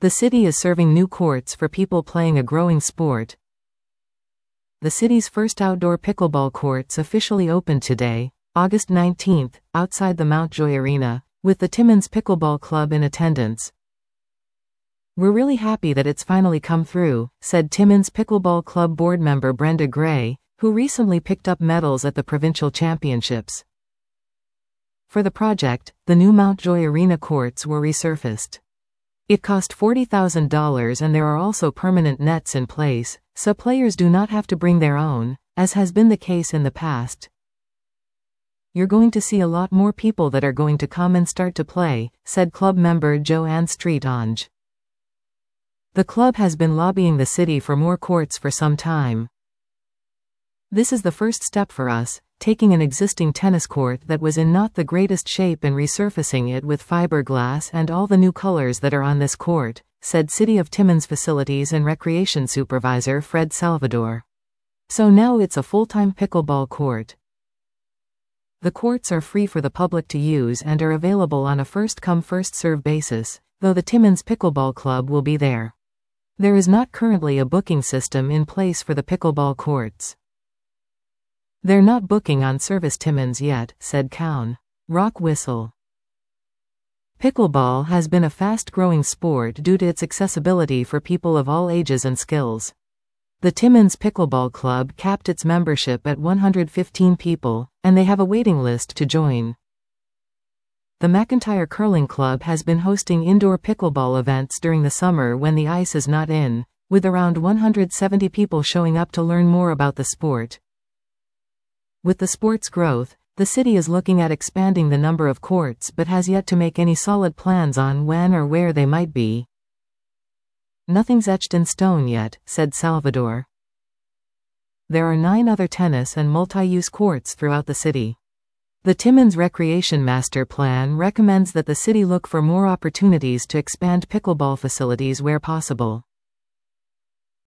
The city is serving new courts for people playing a growing sport. The city's first outdoor pickleball courts officially opened today, August 19, outside the Mountjoy Arena, with the Timmins Pickleball Club in attendance. "We're really happy that it's finally come through," said Timmins Pickleball Club board member Brenda Gray, who recently picked up medals at the provincial championships. For the project, the new Mountjoy Arena courts were resurfaced. It cost $40,000 and there are also permanent nets in place, so players do not have to bring their own, as has been the case in the past. "You're going to see a lot more people that are going to come and start to play," said club member Joanne Streetonge. "The club has been lobbying the city for more courts for some time. This is the first step for us, taking an existing tennis court that was in not the greatest shape and resurfacing it with fiberglass and all the new colors that are on this court," said City of Timmins Facilities and Recreation Supervisor Fred Salvador. "So now it's a full-time pickleball court. The courts are free for the public to use and are available on a first-come first-served basis, though the Timmins Pickleball Club will be there. There is not currently a booking system in place for the pickleball courts. They're not booking on Service Timmins yet," said Cowan. Rock Whistle. Pickleball has been a fast-growing sport due to its accessibility for people of all ages and skills. The Timmins Pickleball Club capped its membership at 115 people, and they have a waiting list to join. The McIntyre Curling Club has been hosting indoor pickleball events during the summer when the ice is not in, with around 170 people showing up to learn more about the sport. With the sport's growth, the city is looking at expanding the number of courts but has yet to make any solid plans on when or where they might be. "Nothing's etched in stone yet," said Salvador. There are 9 other tennis and multi-use courts throughout the city. The Timmins Recreation Master Plan recommends that the city look for more opportunities to expand pickleball facilities where possible.